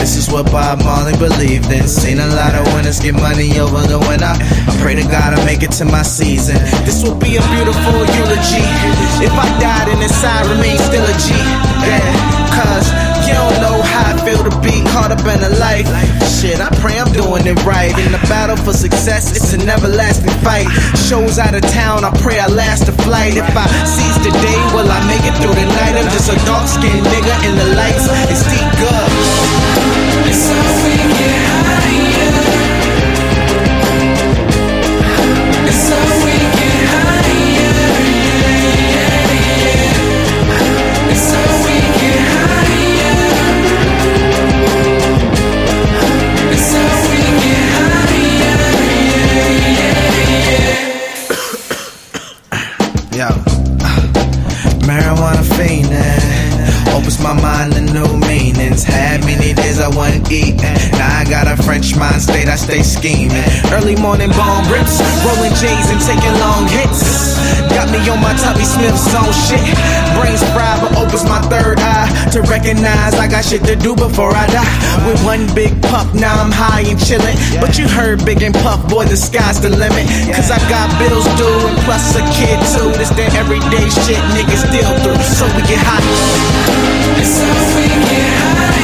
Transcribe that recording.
This is what Bob Marley believed in. Seen a lot of winners get money over the winner. I pray to God I make it to my season. This will be a beautiful eulogy. If I died and inside remain still a G. Yeah, cause you don't know how I feel to be caught up in a life. Shit, I pray I'm doing it right. In the battle for success, it's an everlasting fight. Shows out of town, I pray I last the flight. If I seize the day, will I make it through the night? I'm just a dark-skinned nigga in the lights. It's deep good. It's how we get higher. It's how we get higher. It's how we get higher. It's how we get higher. Yo, marijuana fiendin', opens my mind to new meanings. Had many days I wasn't eating. Now I got a French mind state, I stay scheming. Early morning bone rips, rolling J's and taking long hits. Got me on my Tommy Smith zone shit. Brains fried but opens my third eye to recognize I got shit to do before I die. With one big puff, now I'm high and chillin'. But you heard Big and Puff, boy, the sky's the limit. Cause I got bills due and plus a kid too. This that everyday shit niggas deal through. So we get high. It's how we get high.